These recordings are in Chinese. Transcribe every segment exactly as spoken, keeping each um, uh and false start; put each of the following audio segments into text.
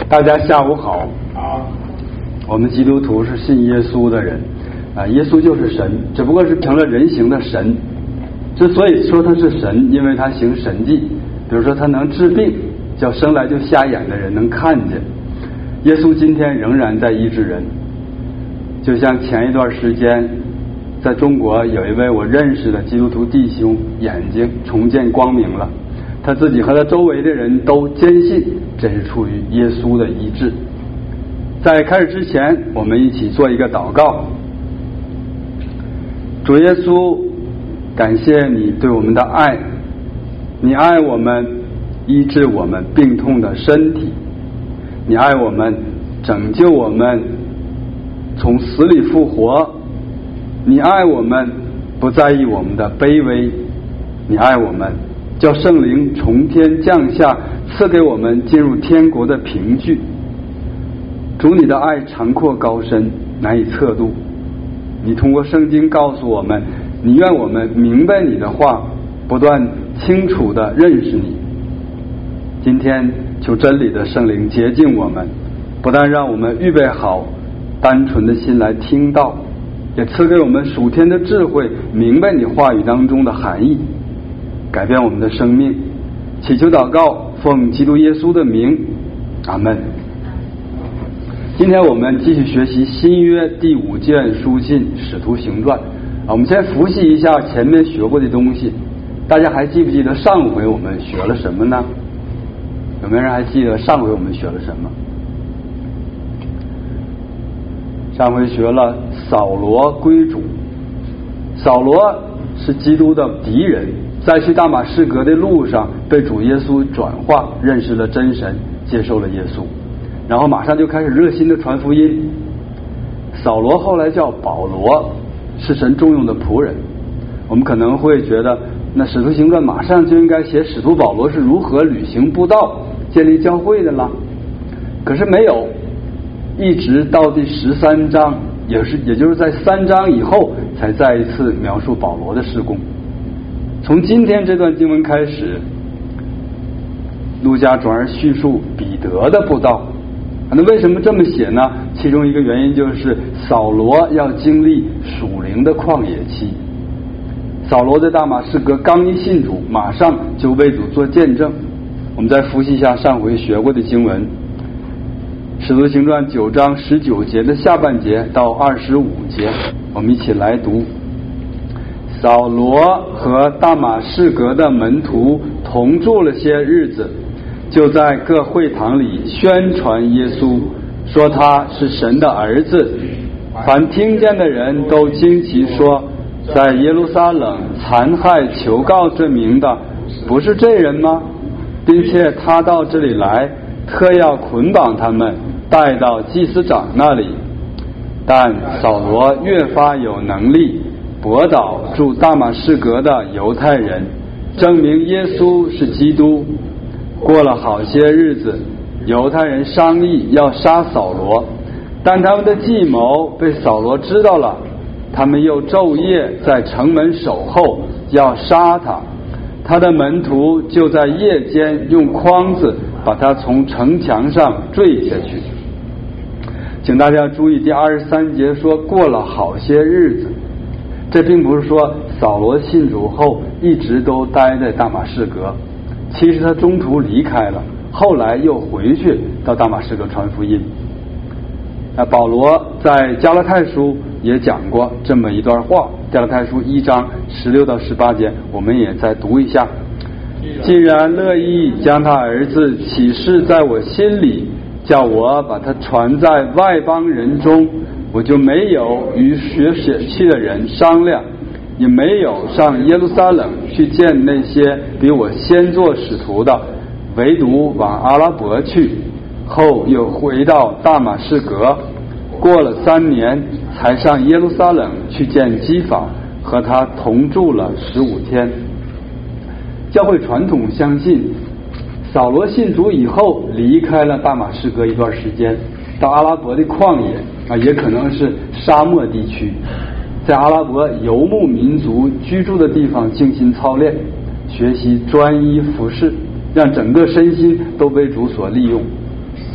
大家下午好。好。我们基督徒是信耶稣的人啊，耶稣就是神，只不过是成了人形的神。之所以说他是神，因为他行神迹，比如说他能治病，叫生来就瞎眼的人能看见。耶稣今天仍然在医治人，就像前一段时间在中国有一位我认识的基督徒弟兄，眼睛重见光明了，他自己和他周围的人都坚信这是出于耶稣的医治。在开始之前，我们一起做一个祷告。主耶稣，感谢你对我们的爱，你爱我们，医治我们病痛的身体，你爱我们，拯救我们从死里复活，你爱我们，不在意我们的卑微，你爱我们，叫圣灵从天降下，赐给我们进入天国的凭据。主，你的爱长阔高深，难以测度。你通过圣经告诉我们，你愿我们明白你的话，不断清楚地认识你。今天求真理的圣灵洁净我们，不但让我们预备好单纯的心来听道，也赐给我们属天的智慧，明白你话语当中的含义，改变我们的生命。祈求祷告，奉基督耶稣的名，阿们。今天我们继续学习新约第五卷书信《使徒行传》啊，我们先复习一下前面学过的东西。大家还记不记得上回我们学了什么呢？有没有人还记得上回我们学了什么？上回学了扫罗归主。扫罗是基督的敌人，在去大马士革的路上被主耶稣转化，认识了真神，接受了耶稣，然后马上就开始热心的传福音。扫罗后来叫保罗，是神重用的仆人。我们可能会觉得那使徒行传马上就应该写使徒保罗是如何旅行布道建立教会的了，可是没有，一直到第十三章，也是也就是在三章以后才再一次描述保罗的事工。从今天这段经文开始，路加转而叙述彼得的布道。那为什么这么写呢？其中一个原因就是扫罗要经历属灵的旷野期。扫罗在大马士革刚一信主，马上就为主做见证。我们再复习一下上回学过的经文，使徒行传九章十九节的下半节到二十五节，我们一起来读。扫罗和大马士革的门徒同住了些日子，就在各会堂里宣传耶稣，说他是神的儿子。凡听见的人都惊奇说，在耶路撒冷残害求告这名的不是这人吗？并且他到这里来，特要捆绑他们，带到祭司长那里。但扫罗越发有能力，驳倒住大马士革的犹太人，证明耶稣是基督。过了好些日子，犹太人商议要杀扫罗，但他们的计谋被扫罗知道了，他们又昼夜在城门守候，要杀他。他的门徒就在夜间用筐子把他从城墙上坠下去。请大家注意，第二十三节说过了好些日子，这并不是说扫罗信主后一直都待在大马士革，其实他中途离开了，后来又回去到大马士革传福音。那保罗在加拉太书也讲过这么一段话，加拉太书一章十六到十八节，我们也再读一下。既然乐意将他儿子启示在我心里，叫我把他传在外邦人中，我就没有与学血气的人商量，也没有上耶路撒冷去见那些比我先做使徒的，唯独往阿拉伯去，后又回到大马士革，过了三年才上耶路撒冷去见基法，和他同住了十五天。教会传统相信，扫罗信主以后离开了大马士革一段时间，到阿拉伯的旷野啊，也可能是沙漠地区，在阿拉伯游牧民族居住的地方静心操练，学习专一服侍，让整个身心都被主所利用。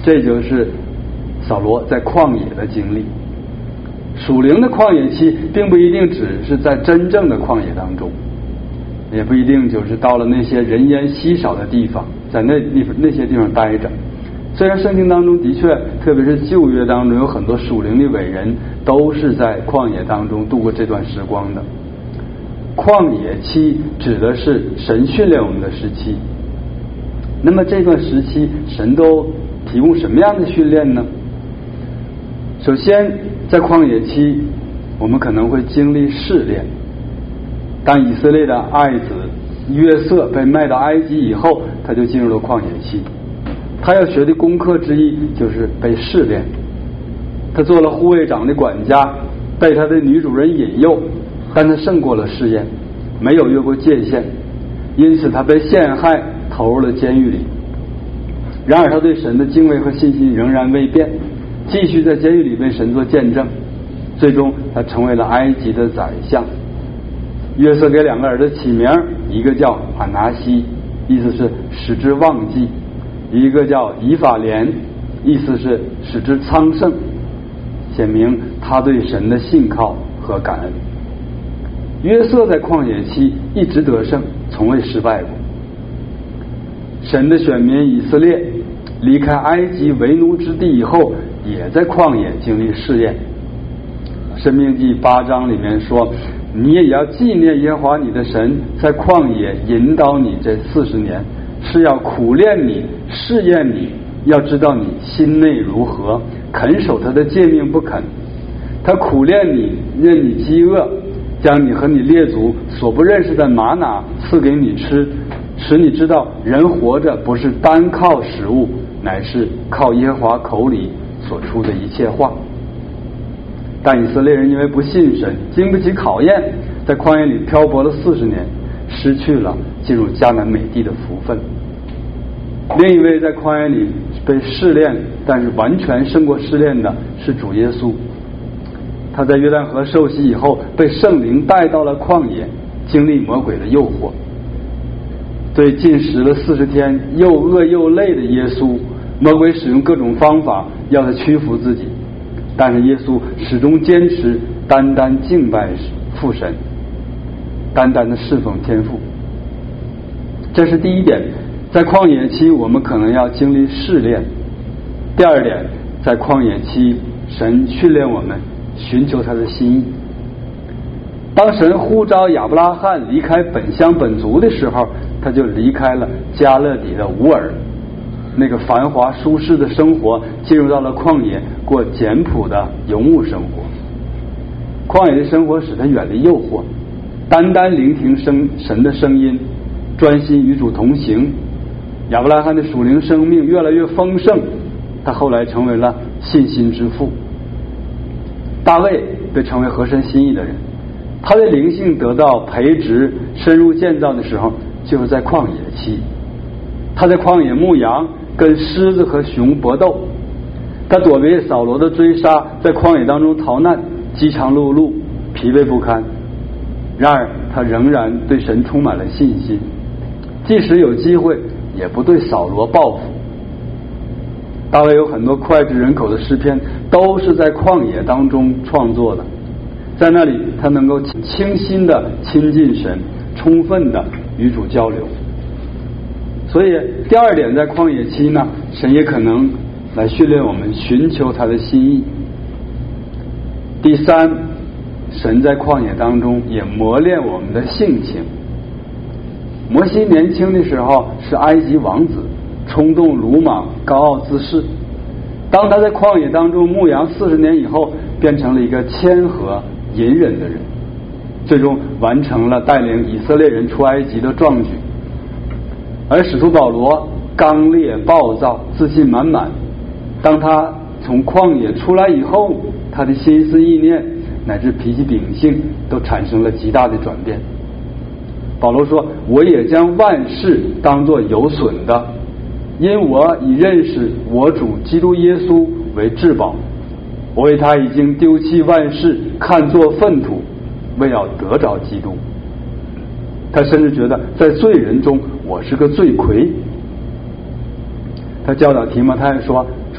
这就是扫罗在旷野的经历。属灵的旷野期并不一定只是在真正的旷野当中，也不一定就是到了那些人烟稀少的地方，在那地方那些地方待着。虽然圣经当中的确，特别是旧约当中有很多属灵的伟人都是在旷野当中度过这段时光的。旷野期指的是神训练我们的时期。那么这段时期神都提供什么样的训练呢？首先在旷野期我们可能会经历试炼。当以色列的爱子约瑟被卖到埃及以后，他就进入了旷野期。他要学的功课之一就是被试炼。他做了护卫长的管家，被他的女主人引诱，但他胜过了试验，没有越过界限，因此他被陷害，投入了监狱里。然而他对神的敬畏和信心仍然未变，继续在监狱里为神做见证。最终他成为了埃及的宰相。约瑟给两个儿子起名，一个叫马拿西，意思是使之忘记；一个叫以法莲，意思是使之昌盛，显明他对神的信靠和感恩。约瑟在旷野期一直得胜，从未失败过。神的选民以色列离开埃及为奴之地以后，也在旷野经历试验。申命记八章里面说，你也要纪念耶和华你的神在旷野引导你这四十年，是要苦练你，试验你，要知道你心内如何，肯守他的诫命不肯。他苦练你，任你饥饿，将你和你列祖所不认识的玛拿赐给你吃，使你知道人活着不是单靠食物，乃是靠耶和华口里所出的一切话。但以色列人因为不信神，经不起考验，在旷野里漂泊了四十年，失去了进入迦南美地的福分。另一位在旷野里被试炼，但是完全胜过试炼的是主耶稣。他在约旦河受洗以后，被圣灵带到了旷野，经历魔鬼的诱惑。对禁食了四十天又饿又累的耶稣，魔鬼使用各种方法要他屈服自己，但是耶稣始终坚持单单敬拜父神，单单的侍奉天父。这是第一点，在旷野期我们可能要经历试炼。第二点，在旷野期神训练我们寻求他的心意。当神呼召亚伯拉罕离开本乡本族的时候，他就离开了加勒底的乌尔，那个繁华舒适的生活，进入到了旷野，过简朴的游牧生活。旷野的生活使他远离诱惑，单单聆听声神的声音，专心与主同行。亚伯拉罕的属灵生命越来越丰盛，他后来成为了信心之父。大卫被称为合神心意的人，他的灵性得到培植深入建造的时候，就是在旷野期。他在旷野牧羊，跟狮子和熊搏斗，他躲避扫罗的追杀，在旷野当中逃难，饥肠辘辘，疲惫不堪。然而他仍然对神充满了信心，即使有机会也不对扫罗报复。大卫有很多脍炙人口的诗篇都是在旷野当中创作的，在那里他能够清新的亲近神，充分的与主交流。所以第二点，在旷野期呢，神也可能来训练我们寻求他的心意。第三，神在旷野当中也磨练我们的性情。摩西年轻的时候是埃及王子，冲动鲁莽，高傲自恃。当他在旷野当中牧羊四十年以后，变成了一个谦和隐忍的人，最终完成了带领以色列人出埃及的壮举。而使徒保罗刚烈暴躁，自信满满，当他从旷野出来以后，他的心思意念乃至脾气秉性都产生了极大的转变。保罗说，我也将万事当作有损的，因我已认识我主基督耶稣为至宝，我为他已经丢弃万事，看作粪土，为要得着基督。他甚至觉得在罪人中我是个罪魁。他教导提摩太说，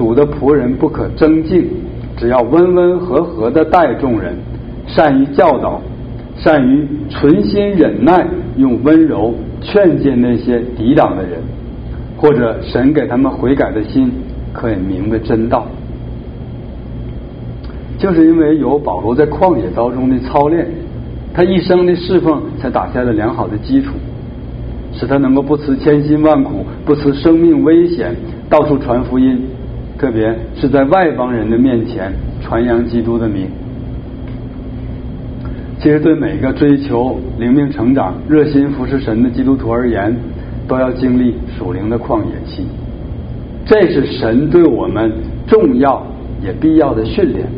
主的仆人不可争竞，只要温温和和地待众人，善于教导，善于存心忍耐，用温柔劝诫那些抵挡的人，或者神给他们悔改的心，可以明白真道。就是因为有保罗在旷野当中的操练，他一生的侍奉才打下了良好的基础，使他能够不辞千辛万苦，不辞生命危险，到处传福音，特别是在外邦人的面前传扬基督的名。其实对每个追求灵命成长、热心服侍神的基督徒而言，都要经历属灵的旷野期，这是神对我们重要也必要的训练。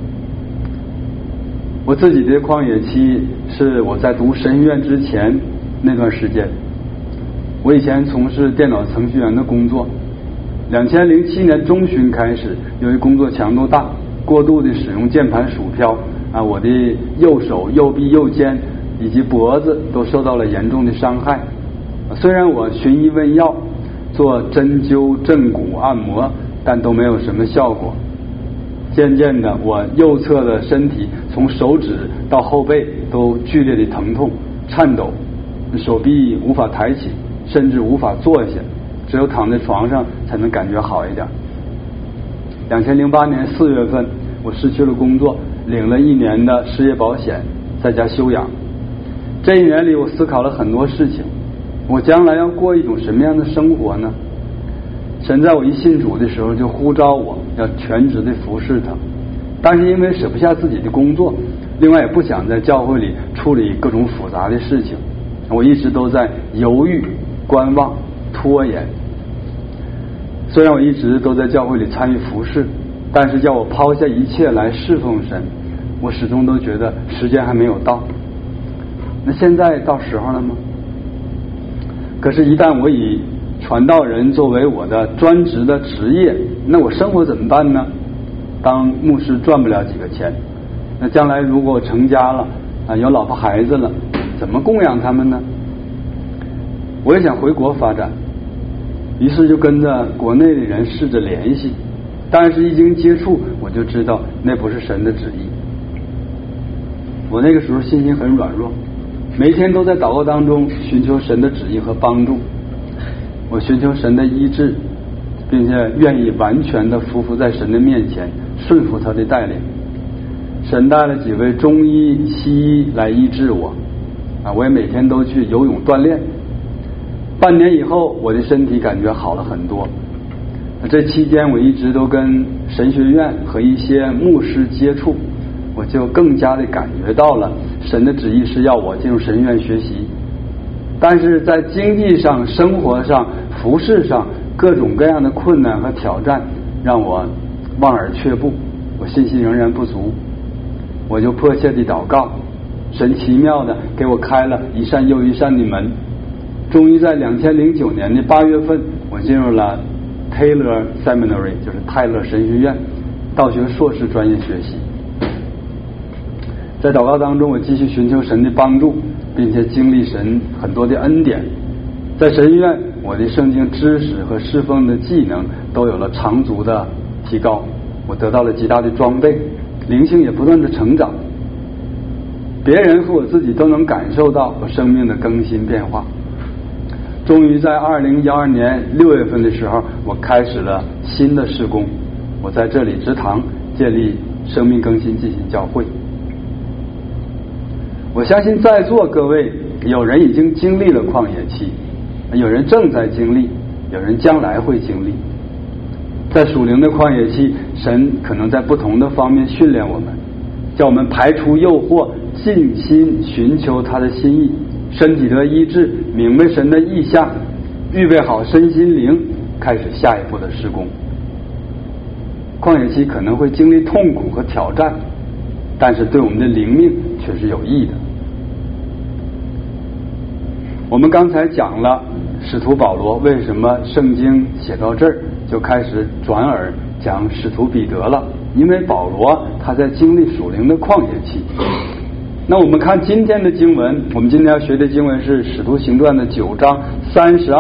我自己的旷野期是我在读神学院之前那段时间。我以前从事电脑程序员的工作，两千零七年中旬开始，由于工作强度大，过度的使用键盘鼠标啊，我的右手、右臂、右肩以及脖子都受到了严重的伤害。虽然我寻医问药，做针灸、正骨、按摩，但都没有什么效果。渐渐的，我右侧的身体从手指到后背都剧烈的疼痛、颤抖，手臂无法抬起，甚至无法坐下，只有躺在床上才能感觉好一点。两千零八年四月份，我失去了工作，领了一年的失业保险，在家休养。这一年里，我思考了很多事情，我将来要过一种什么样的生活呢？神在我一信主的时候就呼召我要全职的服侍他，但是因为舍不下自己的工作，另外也不想在教会里处理各种复杂的事情，我一直都在犹豫、观望、拖延。虽然我一直都在教会里参与服侍，但是叫我抛下一切来侍奉神，我始终都觉得时间还没有到。那现在到时候了吗？可是一旦我以传道人作为我的专职的职业，那我生活怎么办呢？当牧师赚不了几个钱，那将来如果我成家了啊，有老婆孩子了，怎么供养他们呢？我也想回国发展，于是就跟着国内的人试着联系，但是一经接触，我就知道那不是神的旨意。我那个时候信心很软弱，每一天都在祷告当中寻求神的旨意和帮助。我寻求神的医治，并且愿意完全的匍匐在神的面前，顺服他的带领。神带了几位中医、西医来医治我啊，我也每天都去游泳锻炼。半年以后，我的身体感觉好了很多。这期间我一直都跟神学院和一些牧师接触，我就更加的感觉到了神的旨意是要我进入神学院学习。但是在经济上、生活上、服事上，各种各样的困难和挑战让我望而却步，我信心仍然不足。我就迫切地祷告，神奇妙的给我开了一扇又一扇的门。终于在两千零九年的八月份，我进入了 Taylor Seminary， 就是泰勒神学院，道学硕士专业学习。在祷告当中，我继续寻求神的帮助，并且经历神很多的恩典。在神学院，我的圣经知识和侍奉的技能都有了长足的提高，我得到了极大的装备，灵性也不断的成长。别人和我自己都能感受到我生命的更新变化。终于在二零一二年六月份的时候，我开始了新的事工，我在这里植堂建立生命更新进行教会。我相信在座各位有人已经经历了旷野期，有人正在经历，有人将来会经历。在属灵的旷野期，神可能在不同的方面训练我们，叫我们排除诱惑，尽心寻求他的心意，身体得医治，明白神的意象，预备好身心灵，开始下一步的事工。旷野期可能会经历痛苦和挑战，但是对我们的灵命却是有益的。我们刚才讲了使徒保罗为什么圣经写到这儿就开始转而讲使徒彼得了，因为保罗他在经历属灵的旷野期。那我们看今天的经文，我们今天要学的经文是使徒行传的九章三十二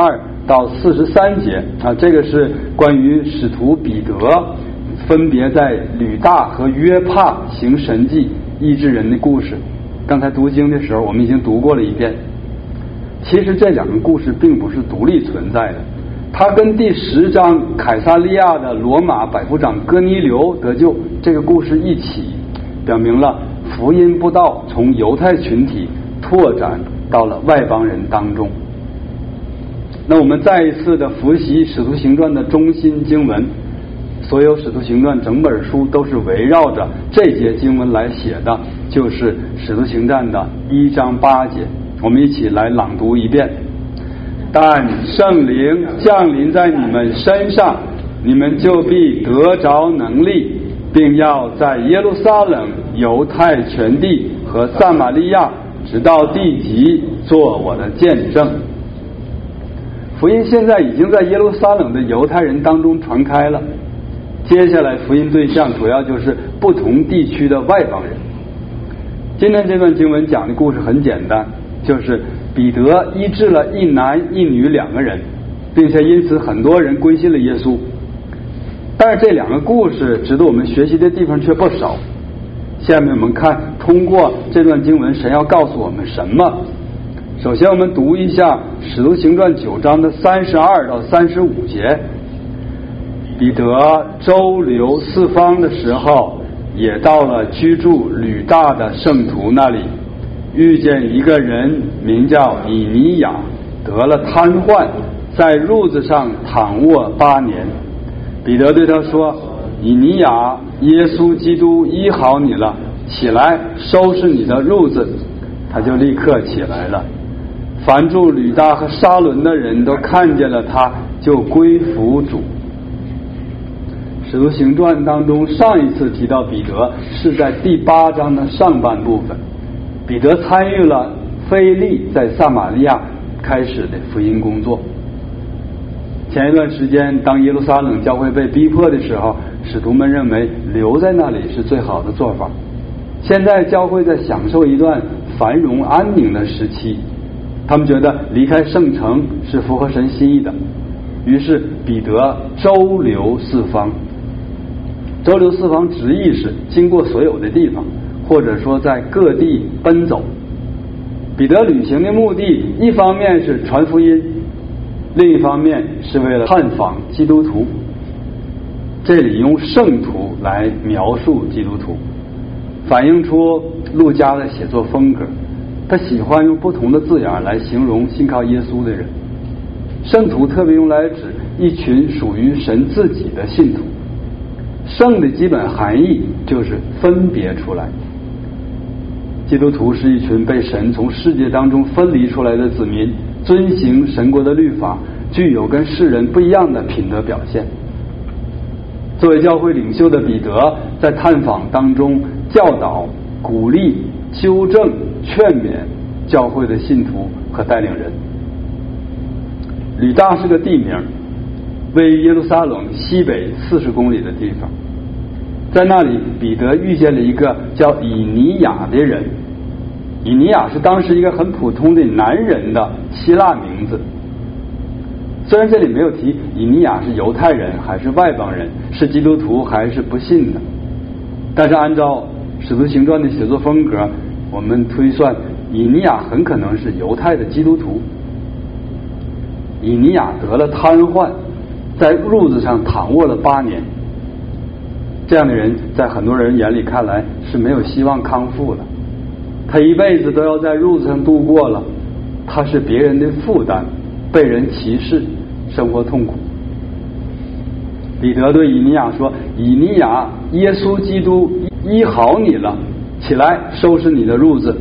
到四十三节啊，这个是关于使徒彼得分别在吕大和约帕行神迹医治人的故事。刚才读经的时候我们已经读过了一遍。其实这两个故事并不是独立存在的，它跟第十章凯撒利亚的罗马百夫长哥尼流得救这个故事一起，表明了福音布道从犹太群体拓展到了外邦人当中。那我们再一次的复习使徒行传的中心经文，所有使徒行传整本书都是围绕着这节经文来写的，就是使徒行传的一章八节。我们一起来朗读一遍。但圣灵降临在你们身上，你们就必得着能力，并要在耶路撒冷、犹太全地和撒玛利亚直到地极做我的见证。福音现在已经在耶路撒冷的犹太人当中传开了，接下来福音对象主要就是不同地区的外邦人。今天这段经文讲的故事很简单，就是彼得医治了一男一女两个人，并且因此很多人归信了耶稣。但是这两个故事值得我们学习的地方却不少。下面我们看通过这段经文神要告诉我们什么。首先我们读一下使徒行传九章的三十二到三十五节。彼得周流四方的时候，也到了居住吕大的圣徒那里，遇见一个人名叫以尼雅，得了瘫痪，在褥子上躺卧八年。彼得对他说：以尼雅，耶稣基督医好你了，起来收拾你的褥子。他就立刻起来了。凡住吕大和沙伦的人都看见了他，就归服主。使徒行传当中上一次提到彼得是在第八章的上半部分，彼得参与了腓利在撒玛利亚开始的福音工作。前一段时间当耶路撒冷教会被逼迫的时候，使徒们认为留在那里是最好的做法。现在教会在享受一段繁荣安宁的时期，他们觉得离开圣城是符合神心意的，于是彼得周流四方。周流四方直译是经过所有的地方，或者说在各地奔走。彼得旅行的目的一方面是传福音，另一方面是为了探访基督徒。这里用圣徒来描述基督徒，反映出路加的写作风格。他喜欢用不同的字眼来形容信靠耶稣的人。圣徒特别用来指一群属于神自己的信徒。圣的基本含义就是分别出来。基督徒是一群被神从世界当中分离出来的子民，遵行神国的律法，具有跟世人不一样的品德表现。作为教会领袖的彼得，在探访当中教导、鼓励、纠正、劝勉教会的信徒和带领人。吕大是个地名，位于耶路撒冷西北四十公里的地方。在那里彼得遇见了一个叫以尼雅的人。以尼雅是当时一个很普通的男人的希腊名字。虽然这里没有提以尼雅是犹太人还是外邦人，是基督徒还是不信的，但是按照使徒行传的写作风格，我们推算以尼雅很可能是犹太的基督徒。以尼雅得了瘫痪，在褥子上躺卧了八年。这样的人在很多人眼里看来是没有希望康复了，他一辈子都要在褥子上度过了，他是别人的负担，被人歧视，生活痛苦。彼得对以尼雅说：以尼雅，耶稣基督医好你了，起来收拾你的褥子。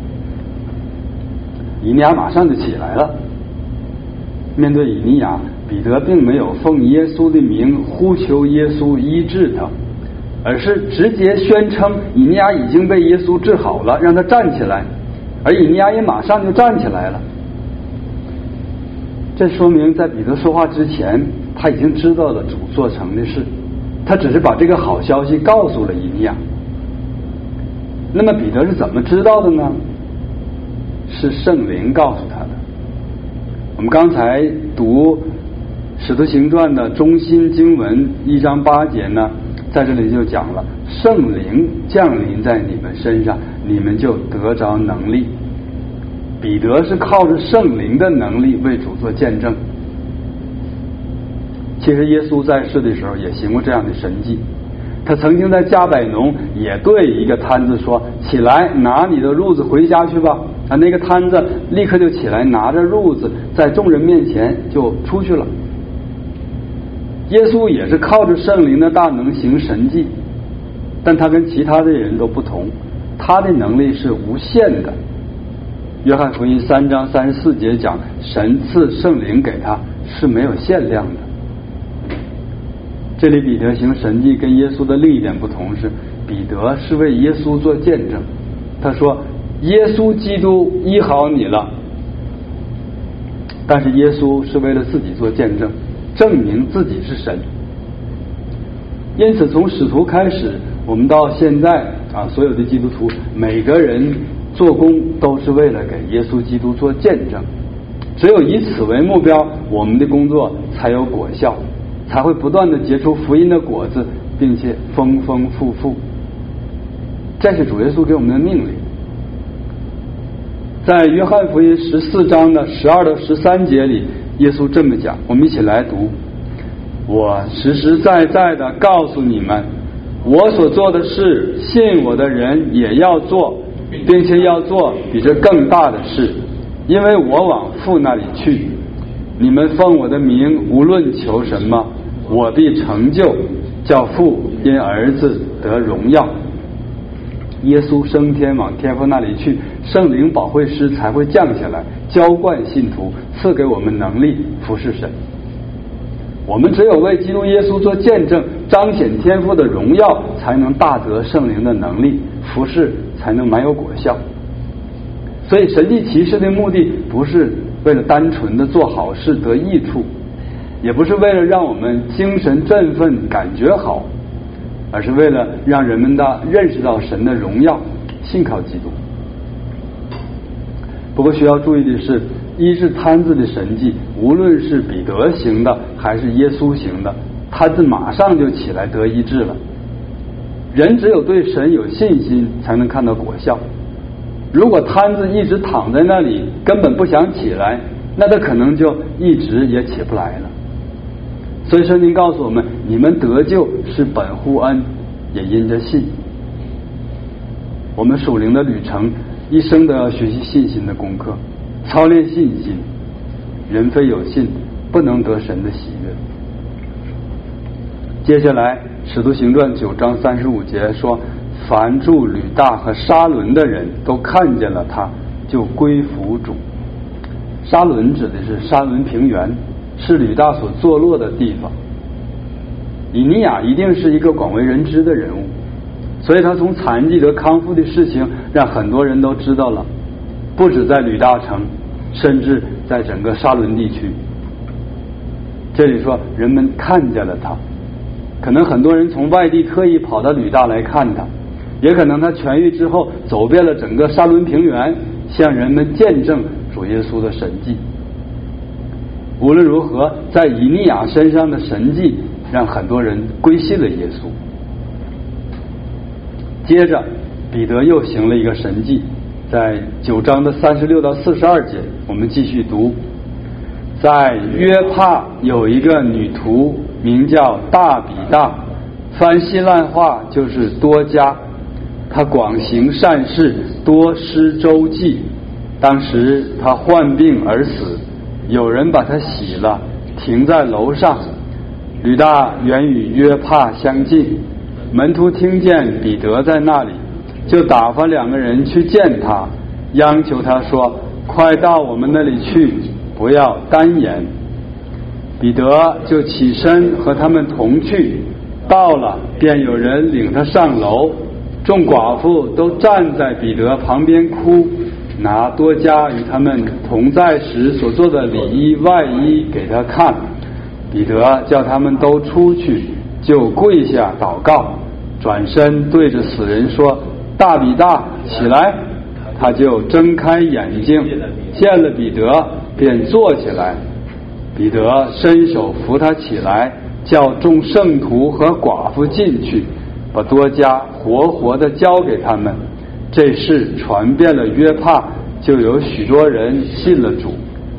以尼雅马上就起来了。面对以尼雅，彼得并没有奉耶稣的名呼求耶稣医治他，而是直接宣称以尼雅已经被耶稣治好了，让他站起来，而以尼雅也马上就站起来了。这说明在彼得说话之前，他已经知道了主做成的事，他只是把这个好消息告诉了以尼雅。那么彼得是怎么知道的呢？是圣灵告诉他的。 我们刚才读使徒行传的中心经文一章八节呢，在这里就讲了圣灵降临在你们身上，你们就得着能力。彼得是靠着圣灵的能力为主做见证。其实耶稣在世的时候也行过这样的神迹，他曾经在加百农也对一个摊子说，起来拿你的褥子回家去吧。啊，那个摊子立刻就起来拿着褥子，在众人面前就出去了。耶稣也是靠着圣灵的大能行神迹，但他跟其他的人都不同，他的能力是无限的。约翰福音三章三十四节讲，神赐圣灵给他是没有限量的。这里彼得行神迹跟耶稣的另一点不同是，彼得是为耶稣做见证。他说耶稣基督医好你了，但是耶稣是为了自己做见证，证明自己是神。因此从使徒开始，我们到现在啊，所有的基督徒每个人做工都是为了给耶稣基督做见证。只有以此为目标，我们的工作才有果效，才会不断的结出福音的果子，并且丰丰富富。这是主耶稣给我们的命令。在约翰福音十四章的十二到十三节里，耶稣这么讲，我们一起来读。我实实在在的告诉你们，我所做的事，信我的人也要做，并且要做比这更大的事，因为我往父那里去。你们奉我的名无论求什么，我必成就，叫父因儿子得荣耀。耶稣升天往天父那里去，圣灵保惠师才会降下来，浇灌信徒，赐给我们能力服侍神。我们只有为基督耶稣做见证，彰显天父的荣耀，才能大得圣灵的能力，服侍才能满有果效。所以神迹奇事的目的不是为了单纯的做好事得益处，也不是为了让我们精神振奋感觉好，而是为了让人们的认识到神的荣耀，信靠基督。不过需要注意的是，医治瘫子的神迹，无论是彼得行的还是耶稣行的，瘫子马上就起来得医治了。人只有对神有信心，才能看到果效。如果瘫子一直躺在那里，根本不想起来，那他可能就一直也起不来了。所以圣经告诉我们，你们得救是本乎恩，也因着信。我们属灵的旅程，一生都要学习信心的功课，操练信心。人非有信，不能得神的喜悦。接下来使徒行传九章三十五节说，凡住吕大和沙伦的人都看见了他，就归服主。沙伦指的是沙伦平原，是吕大所坐落的地方。以尼亚一定是一个广为人知的人物，所以他从残疾得康复的事情让很多人都知道了，不止在吕大城，甚至在整个沙伦地区。这里说人们看见了他，可能很多人从外地特意跑到吕大来看他，也可能他痊愈之后走遍了整个沙伦平原，向人们见证主耶稣的神迹。无论如何，在以利亚身上的神迹让很多人归信了耶稣。接着彼得又行了一个神迹，在九章的三十六到四十二节，我们继续读。在约帕有一个女徒，名叫大比大，翻希腊话就是多加。她广行善事，多施周济。当时她患病而死，有人把她洗了，停在楼上。吕大原与约帕相近，门徒听见彼得在那里，就打发两个人去见他，央求他说，快到我们那里去，不要单言。彼得就起身和他们同去，到了便有人领他上楼，众寡妇都站在彼得旁边哭，拿多加与他们同在时所做的里衣外衣给他看。彼得叫他们都出去，就跪下祷告，转身对着死人说，大比大，起来。 他就睁开眼睛，见了彼得，便坐起来。彼得伸手扶他起来，叫众圣徒和寡妇进去，把多加活活的交给他们。这事传遍了约帕，就有许多人信了主。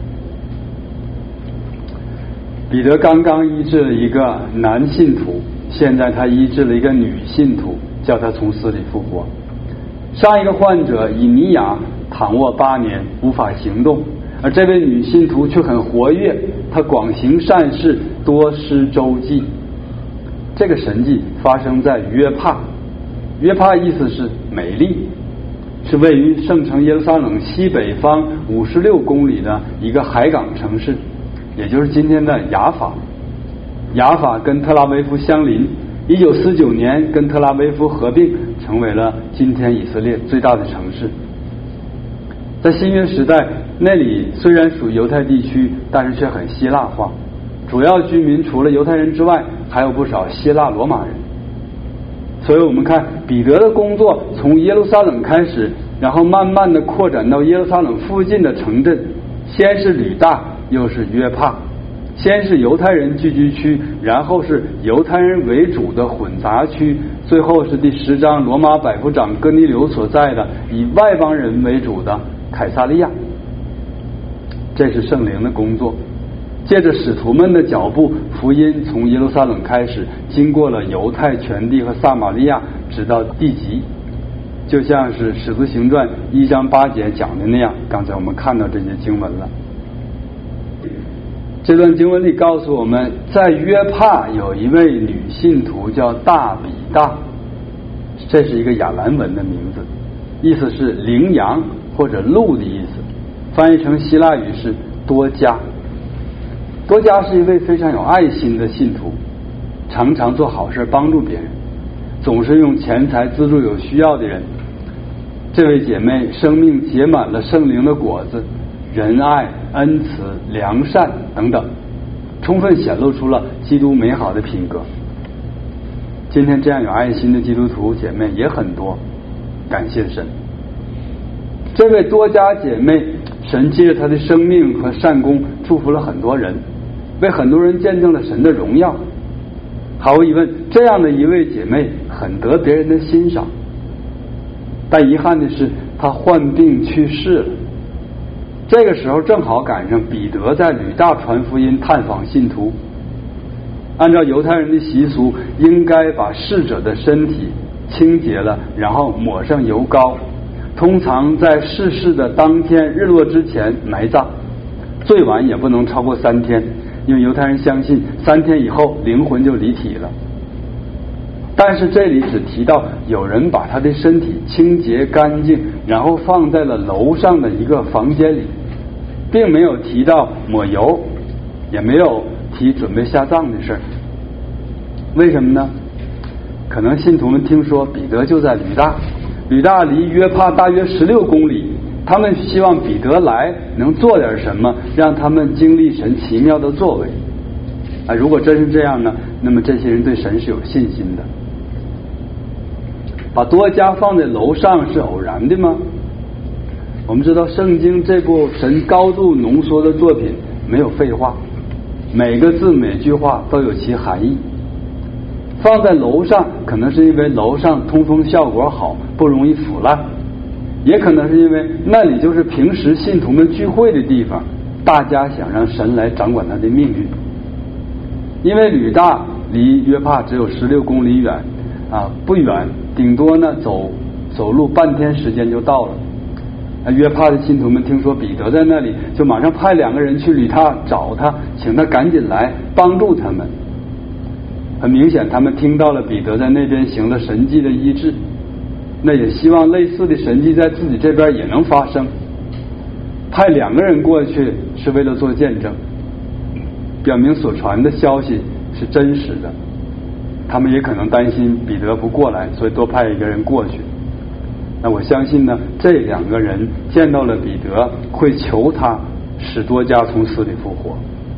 彼得刚刚医治了一个男信徒，现在他医治了一个女信徒，叫他从死里复活。上一个患者以尼亚躺卧八年，无法行动，而这位女信徒却很活跃，她广行善事，多施周济。这个神迹发生在约帕，约帕意思是美丽，是位于圣城耶路撒冷西北方五十六公里的一个海港城市，也就是今天的雅法。雅法跟特拉维夫相邻，一九四九年跟特拉维夫合并，成为了今天以色列最大的城市。在新约时代，那里虽然属于犹太地区，但是却很希腊化，主要居民除了犹太人之外，还有不少希腊罗马人。所以我们看彼得的工作从耶路撒冷开始，然后慢慢的扩展到耶路撒冷附近的城镇，先是吕大，又是约帕，先是犹太人聚居区，然后是犹太人为主的混杂区，最后是第十章罗马百夫长哥尼流所在的以外邦人为主的凯撒利亚。这是圣灵的工作，借着使徒们的脚步，福音从耶路撒冷开始，经过了犹太全地和撒玛利亚，直到地极，就像是使徒行传一章八节讲的那样。刚才我们看到这些经文了。这段经文里告诉我们，在约帕有一位女信徒叫大比大，这是一个亚兰文的名字，意思是羚羊或者鹿的意思，翻译成希腊语是多加。多加是一位非常有爱心的信徒，常常做好事帮助别人，总是用钱财资助有需要的人。这位姐妹生命结满了圣灵的果子，仁爱、恩慈、良善等等，充分显露出了基督美好的品格。今天这样有爱心的基督徒姐妹也很多，感谢神。这位多加姐妹，神借着她的生命和善功祝福了很多人，为很多人见证了神的荣耀。毫无疑问，这样的一位姐妹很得别人的欣赏，但遗憾的是她患病去世了。这个时候正好赶上彼得在吕大传福音探访信徒。按照犹太人的习俗，应该把逝者的身体清洁了，然后抹上油膏，通常在逝世的当天日落之前埋葬，最晚也不能超过三天，因为犹太人相信三天以后灵魂就离体了。但是这里只提到有人把他的身体清洁干净，然后放在了楼上的一个房间里，并没有提到抹油，也没有提准备下葬的事儿。为什么呢？可能信徒们听说彼得就在吕大，吕大离约帕大约十六公里，他们希望彼得来能做点什么，让他们经历神奇妙的作为啊！如果真是这样呢，那么这些人对神是有信心的。把多加放在楼上是偶然的吗？我们知道圣经这部神高度浓缩的作品没有废话，每个字每句话都有其含义。放在楼上可能是因为楼上通风效果好，不容易腐烂，也可能是因为那里就是平时信徒们聚会的地方，大家想让神来掌管他的命运。因为吕大离约帕只有十六公里远啊，不远，顶多呢走走路半天时间就到了。啊，约帕的信徒们听说彼得在那里，就马上派两个人去吕大找他，请他赶紧来帮助他们。很明显，他们听到了彼得在那边行了神迹的医治，那也希望类似的神迹在自己这边也能发生。派两个人过去是为了做见证，表明所传的消息是真实的。他们也可能担心彼得不过来，所以多派一个人过去。那我相信呢，这两个人见到了彼得，会求他使多加从死里复活。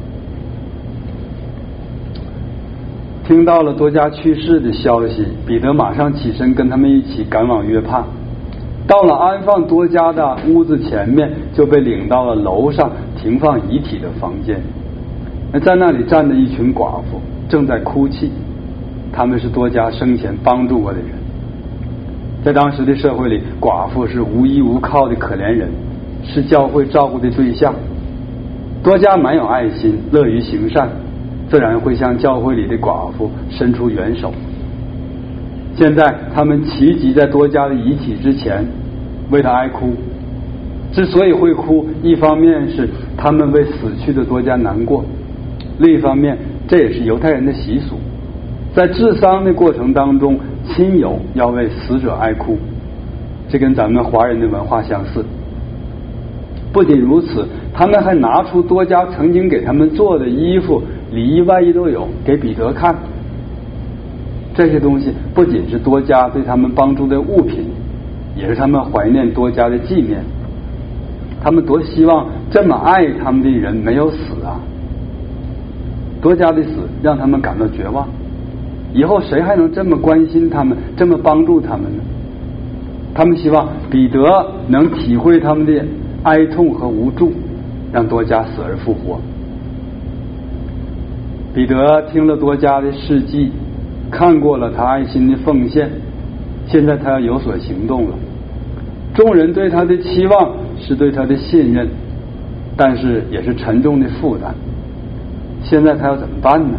听到了多加去世的消息，彼得马上起身跟他们一起赶往约帕。 到了安放多加的屋子前面，就被领到了楼上停放遗体的房间。在那里站着一群寡妇，正在哭泣，他们是多加生前帮助过的人。在当时的社会里，寡妇是无依无靠的可怜人，是教会照顾的对象。多加蛮有爱心，乐于行善，自然会向教会里的寡妇伸出援手。现在他们齐集在多加的遗体之前，为他哀哭。之所以会哭，一方面是他们为死去的多加难过，另一方面这也是犹太人的习俗，在治丧的过程当中，亲友要为死者哀哭，这跟咱们华人的文化相似。不仅如此，他们还拿出多加曾经给他们做的衣服，里衣外衣都有，给彼得看。这些东西不仅是多加对他们帮助的物品，也是他们怀念多加的纪念。他们多希望这么爱他们的人没有死啊！多加的死让他们感到绝望，以后谁还能这么关心他们，这么帮助他们呢？他们希望彼得能体会他们的哀痛和无助，让多加死而复活。彼得听了多加的事迹，看过了他爱心的奉献，现在他要有所行动了。众人对他的期望是对他的信任，但是也是沉重的负担。现在他要怎么办呢？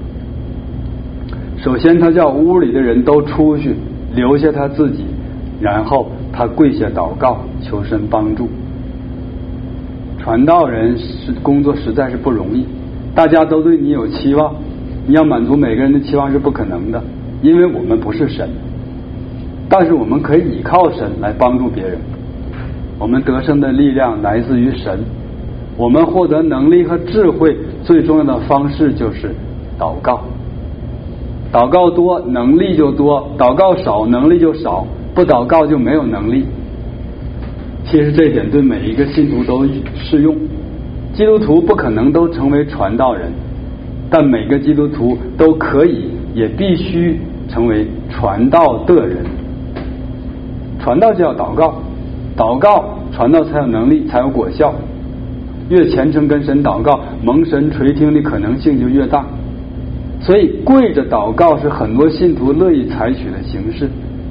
首先他叫屋里的人都出去，留下他自己，然后他跪下祷告，求神帮助。传道人是工作实在是不容易，大家都对你有期望，你要满足每个人的期望是不可能的，因为我们不是神，但是我们可以依靠神来帮助别人。我们得胜的力量来自于神，我们获得能力和智慧最重要的方式就是祷告。祷告多，能力就多；祷告少，能力就少。不祷告就没有能力。其实这点对每一个信徒都适用。基督徒不可能都成为传道人，但每个基督徒都可以也必须成为传道的人。传道就要祷告，祷告传道才有能力，才有果效。越虔诚跟神祷告，蒙神垂听的可能性就越大。所以跪着祷告是很多信徒乐意采取的形式。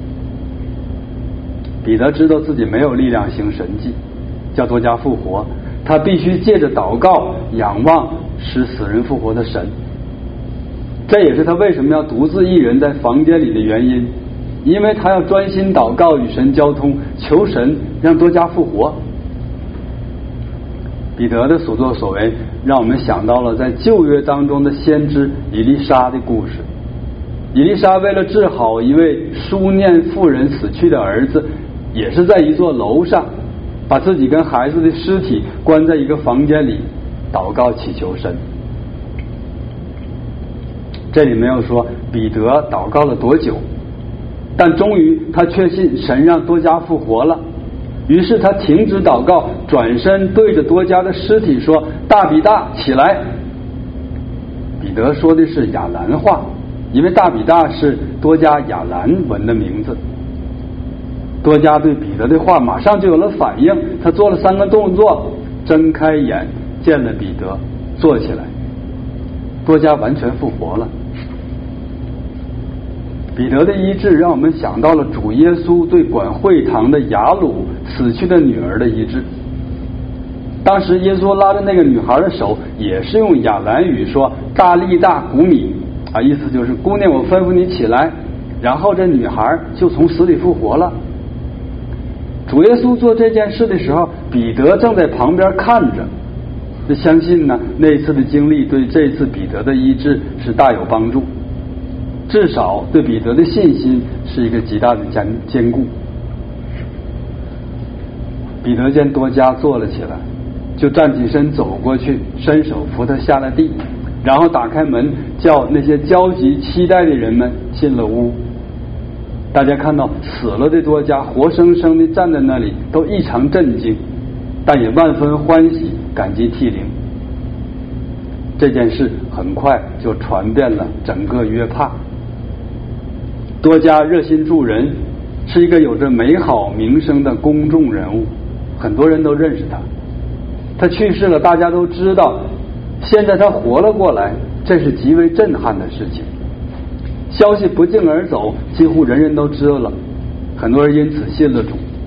彼得知道自己没有力量行神迹，叫多加复活，他必须借着祷告仰望使死人复活的神。这也是他为什么要独自一人在房间里的原因，因为他要专心祷告，与神交通，求神让多加复活。彼得的所作所为让我们想到了在旧约当中的先知以利沙的故事。以利沙为了治好一位书念妇人死去的儿子，也是在一座楼上把自己跟孩子的尸体关在一个房间里祷告祈求神。这里没有说彼得祷告了多久，但终于他确信神让多加复活了，于是他停止祷告，转身对着多加的尸体说：大比大，起来。彼得说的是亚兰话，因为大比大是多加亚兰文的名字。多加对彼得的话马上就有了反应，他做了三个动作：睁开眼见了彼得，坐起来。多加完全复活了。彼得的医治让我们想到了主耶稣对管会堂的雅鲁死去的女儿的医治。当时耶稣拉着那个女孩的手，也是用亚兰语说大利大古米啊，意思就是姑娘，我吩咐你起来。然后这女孩就从死里复活了。主耶稣做这件事的时候，彼得正在旁边看着。就相信呢，那一次的经历对这次彼得的医治是大有帮助，至少对彼得的信心是一个极大的坚坚固。彼得见多加坐了起来，就站起身走过去，伸手扶他下了地，然后打开门，叫那些焦急期待的人们进了屋。大家看到死了的多加活生生的站在那里，都异常震惊，但也万分欢喜，感激涕零。这件事很快就传遍了整个约帕。多加热心助人， 是一个有着美好名声的公众人物，很多人都认识他。他去世了，大家都知道，现在他活了过来，这是极为震撼的事情。消息不胫而走，几乎人人都知道了，很多人因此信了主。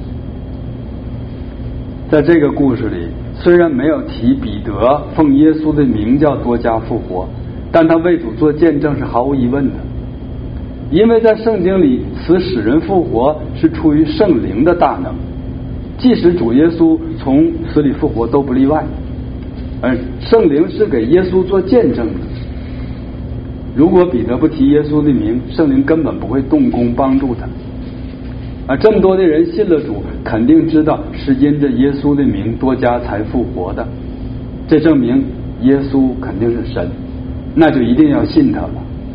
在这个故事里，虽然没有提彼得奉耶稣的名叫多加复活，但他为主做见证是毫无疑问的。因为在圣经里，此使人复活是出于圣灵的大能，即使主耶稣从死里复活都不例外，而圣灵是给耶稣做见证的。如果彼得不提耶稣的名，圣灵根本不会动工帮助他。而这么多的人信了主，肯定知道是因着耶稣的名多加才复活的，这证明耶稣肯定是神，那就一定要信他了。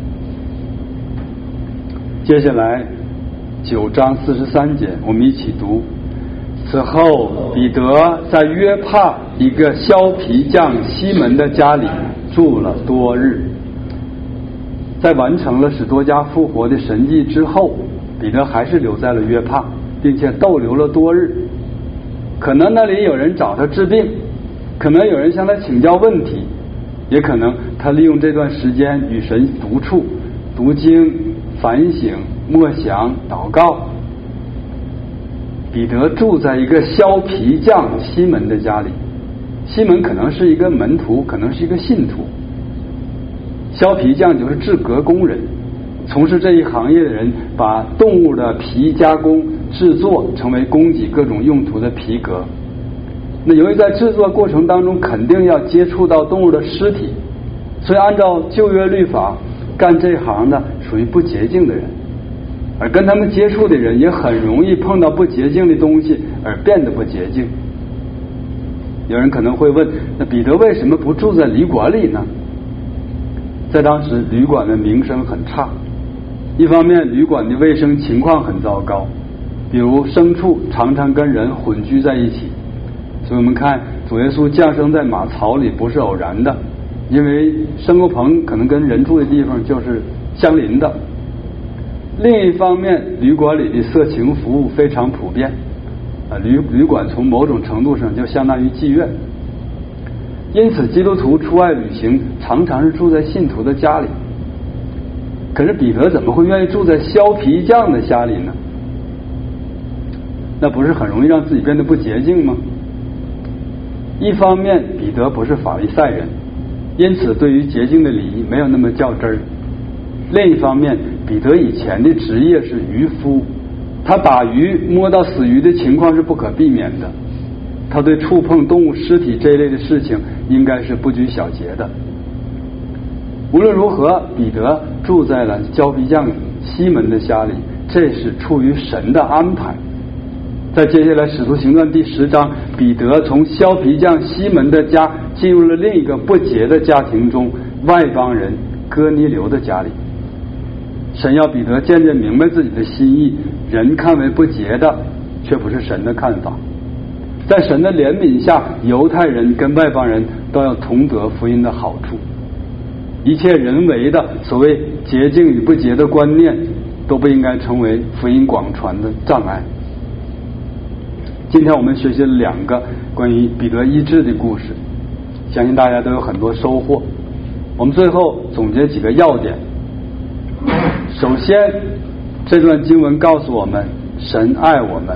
接下来九章四十三节，我们一起读。此后，彼得在约帕一个削皮匠西门的家里住了多日。在完成了使多加复活的神迹之后，彼得还是留在了约帕，并且逗留了多日。可能那里有人找他治病，可能有人向他请教问题，也可能他利用这段时间与神独处、读经、反省、默想、祷告。彼得住在一个削皮匠西门的家里，西门可能是一个门徒，可能是一个信徒。削皮匠就是制革工人，从事这一行业的人把动物的皮加工制作成为供给各种用途的皮革。那由于在制作过程当中肯定要接触到动物的尸体，所以按照旧约律法，干这行的属于不洁净的人，而跟他们接触的人也很容易碰到不洁净的东西而变得不洁净。有人可能会问，那彼得为什么不住在旅馆里呢？在当时旅馆的名声很差，一方面旅馆的卫生情况很糟糕，比如牲畜常常跟人混居在一起，所以我们看主耶稣降生在马槽里不是偶然的，因为牲口棚可能跟人住的地方就是相邻的。另一方面，旅馆里的色情服务非常普遍，啊，旅旅馆从某种程度上就相当于妓院。因此基督徒出外旅行常常是住在信徒的家里。可是彼得怎么会愿意住在削皮匠的家里呢？那不是很容易让自己变得不洁净吗？一方面彼得不是法利赛人，因此对于洁净的礼仪没有那么较真儿。另一方面，彼得以前的职业是渔夫，他打鱼摸到死鱼的情况是不可避免的，他对触碰动物尸体这一类的事情应该是不拘小节的。无论如何，彼得住在了削皮匠西门的家里，这是出于神的安排。在接下来使徒行传第十章，彼得从削皮匠西门的家进入了另一个不洁的家庭中，外邦人哥尼流的家里。神要彼得渐渐明白自己的心意，人看为不洁的却不是神的看法。在神的怜悯下，犹太人跟外邦人都要同得福音的好处。一切人为的所谓洁净与不洁的观念都不应该成为福音广传的障碍。今天我们学习了两个关于彼得医治的故事，相信大家都有很多收获。我们最后总结几个要点。首先，这段经文告诉我们，神爱我们。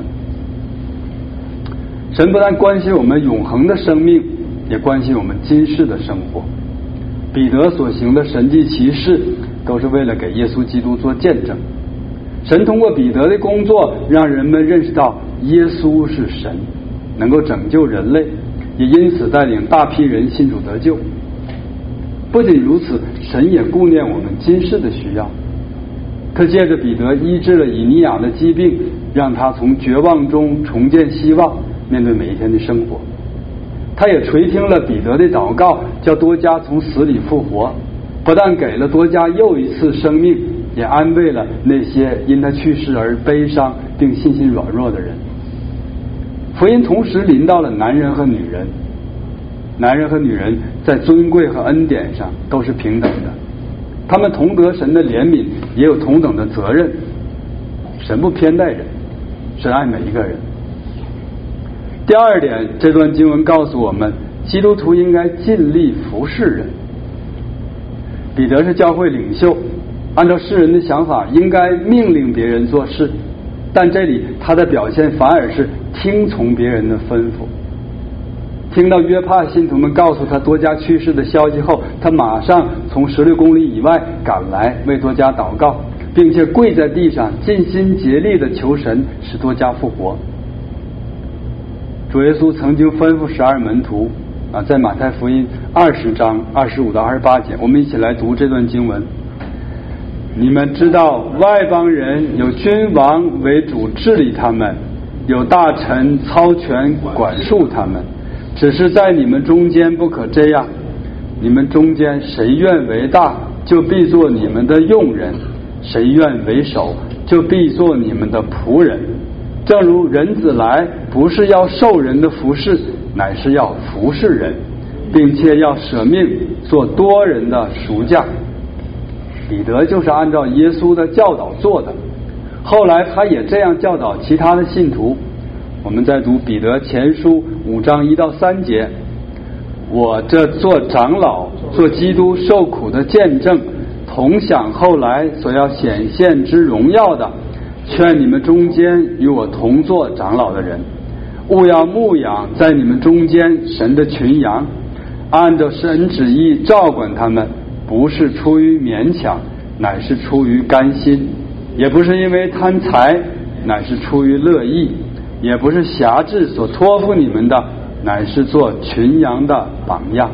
神不但关心我们永恒的生命，也关心我们今世的生活。彼得所行的神迹奇事都是为了给耶稣基督做见证。神通过彼得的工作，让人们认识到耶稣是神，能够拯救人类，也因此带领大批人信主得救。不仅如此，神也顾念我们今世的需要。他借着彼得医治了以尼雅的疾病，让他从绝望中重见希望，面对每一天的生活。他也垂听了彼得的祷告，叫多加从死里复活，不但给了多加又一次生命，也安慰了那些因他去世而悲伤并信心软弱的人。福音同时临到了男人和女人，男人和女人在尊贵和恩典上都是平等的，他们同得神的怜悯，也有同等的责任。神不偏待人， 神爱每一个人。第二点，这段经文告诉我们，基督徒应该尽力服侍人。彼得是教会领袖，按照世人的想法，应该命令别人做事，但这里他的表现反而是听从别人的吩咐。听到约帕信徒们告诉他多加去世的消息后，他马上从十六公里以外赶来为多加祷告，并且跪在地上尽心竭力的求神使多加复活。主耶稣曾经吩咐十二门徒啊，在马太福音二十章二十五到二十八节，我们一起来读这段经文。你们知道外邦人有君王为主治理他们，有大臣操权管束他们，只是在你们中间不可这样。你们中间谁愿为大，就必做你们的用人；谁愿为首，就必做你们的仆人。正如人子来，不是要受人的服侍，乃是要服侍人，并且要舍命做多人的赎价。彼得就是按照耶稣的教导做的，后来他也这样教导其他的信徒。我们在读彼得前书五章一到三节，我这做长老，做基督受苦的见证，同享后来所要显现之荣耀的，劝你们中间与我同作长老的人，务要牧养在你们中间神的群羊，按照神旨意照管他们，不是出于勉强，乃是出于甘心；也不是因为贪财，乃是出于乐意；也不是辖制所托付你们的，乃是做群羊的榜样。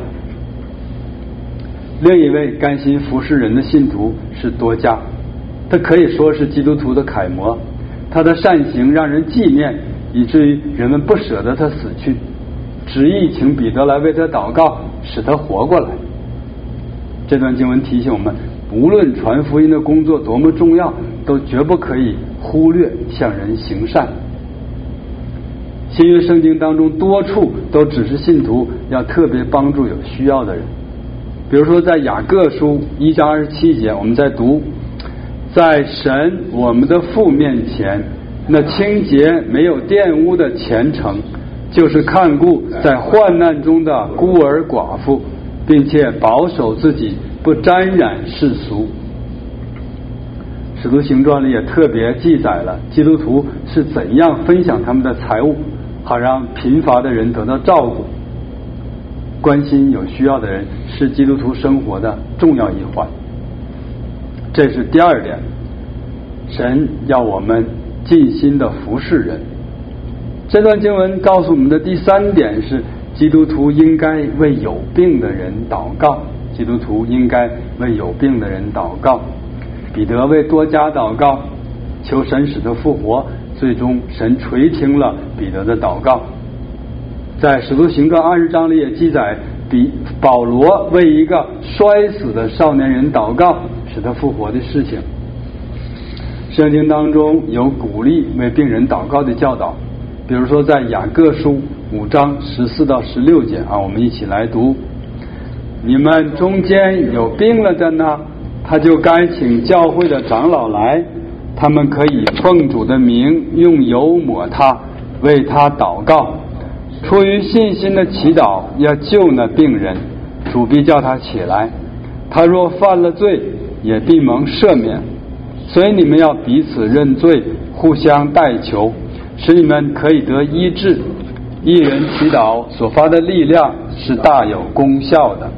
另一位甘心服侍人的信徒是多加，他可以说是基督徒的楷模，他的善行让人纪念，以至于人们不舍得他死去，执意请彼得来为他祷告，使他活过来。这段经文提醒我们，无论传福音的工作多么重要，都绝不可以忽略向人行善。新约圣经当中多处都指示信徒要特别帮助有需要的人，比如说在雅各书一章二十七节，我们在读，在神我们的父面前，那清洁没有玷污的虔诚，就是看顾在患难中的孤儿寡妇，并且保守自己不沾染世俗。使徒行传里也特别记载了基督徒是怎样分享他们的财物，好让贫乏的人得到照顾。关心有需要的人是基督徒生活的重要一环。这是第二点，神要我们尽心的服侍人。这段经文告诉我们的第三点是，基督徒应该为有病的人祷告。基督徒应该为有病的人祷告。彼得为多加祷告，求神使他复活，最终神垂听了彼得的祷告。在使徒行传二十章里也记载，比保罗为一个摔死的少年人祷告，使他复活的事情。圣经当中有鼓励为病人祷告的教导，比如说在雅各书五章十四到十六节啊，我们一起来读。你们中间有病了的呢，他就该请教会的长老来，他们可以奉主的名用油抹他，为他祷告。出于信心的祈祷要救那病人，主必叫他起来。他若犯了罪，也必蒙赦免。所以你们要彼此认罪，互相代求，使你们可以得医治。一人祈祷所发的力量是大有功效的。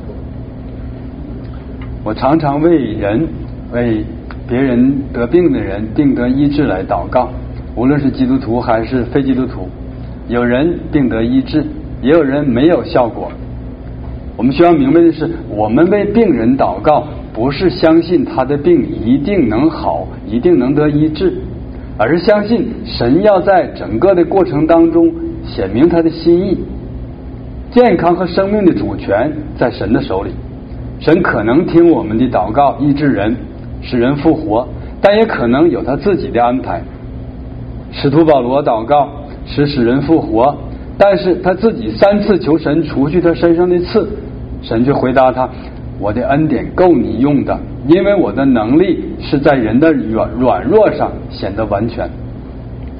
我常常为人为别人得病的人病得医治来祷告，无论是基督徒还是非基督徒。有人病得医治，也有人没有效果。我们需要明白的是，我们为病人祷告，不是相信他的病一定能好，一定能得医治，而是相信神要在整个的过程当中显明他的心意。健康和生命的主权在神的手里，神可能听我们的祷告医治人，使人复活，但也可能有他自己的安排。使徒保罗祷告使使人复活，但是他自己三次求神除去他身上的刺，神却回答他，我的恩典够你用的，因为我的能力是在人的软软弱上显得完全。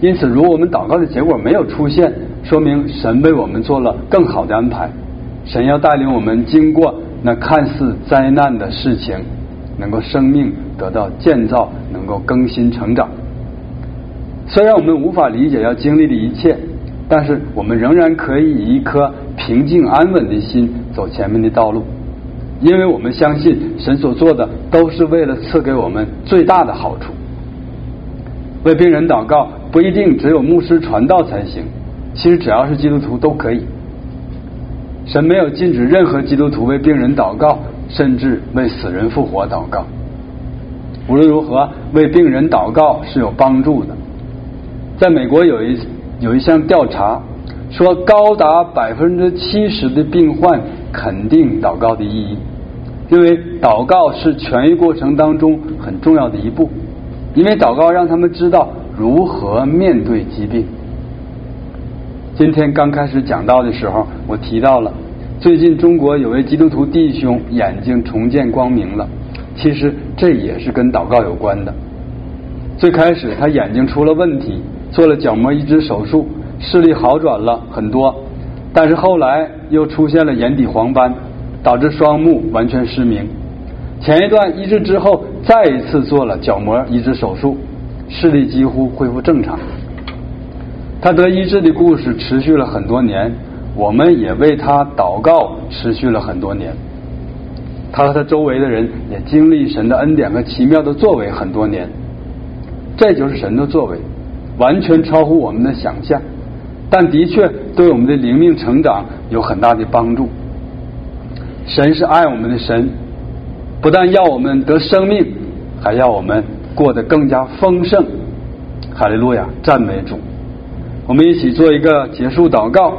因此，如果我们祷告的结果没有出现，说明神为我们做了更好的安排。神要带领我们经过那看似灾难的事情，能够生命得到建造，能够更新成长。虽然我们无法理解要经历的一切，但是我们仍然可以以一颗平静安稳的心走前面的道路，因为我们相信神所做的都是为了赐给我们最大的好处。为病人祷告不一定只有牧师传道才行，其实只要是基督徒都可以。神没有禁止任何基督徒为病人祷告，甚至为死人复活祷告。无论如何，为病人祷告是有帮助的。在美国有一有一项调查说，高达百分之七十的病患肯定祷告的意义，因为祷告是痊愈过程当中很重要的一步，因为祷告让他们知道如何面对疾病。今天刚开始讲道的时候，我提到了最近中国有位基督徒弟兄眼睛重见光明了，其实这也是跟祷告有关的。最开始他眼睛出了问题，做了角膜移植手术，视力好转了很多，但是后来又出现了眼底黄斑，导致双目完全失明。前一段医治之后，再一次做了角膜移植手术，视力几乎恢复正常。他得医治的故事持续了很多年，我们也为他祷告持续了很多年。他和他周围的人也经历神的恩典和奇妙的作为很多年。这就是神的作为，完全超乎我们的想象，但的确对我们的灵命成长有很大的帮助。神是爱我们的神，不但要我们得生命，还要我们过得更加丰盛。哈利路亚，赞美主。我们一起做一个结束祷告。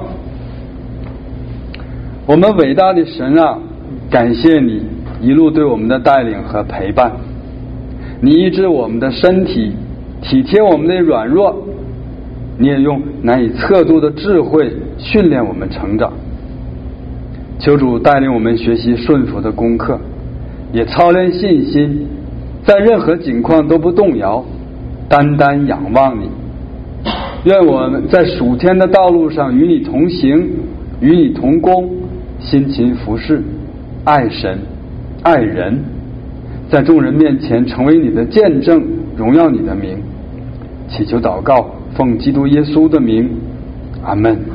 我们伟大的神啊，感谢你一路对我们的带领和陪伴，你医治我们的身体，体贴我们的软弱，你也用难以测度的智慧训练我们成长。求主带领我们学习顺服的功课，也操练信心，在任何境况都不动摇，单单仰望你。愿我们在属天的道路上与你同行，与你同工，辛勤服侍，爱神爱人，在众人面前成为你的见证，荣耀你的名。祈求祷告，奉基督耶稣的名，阿们。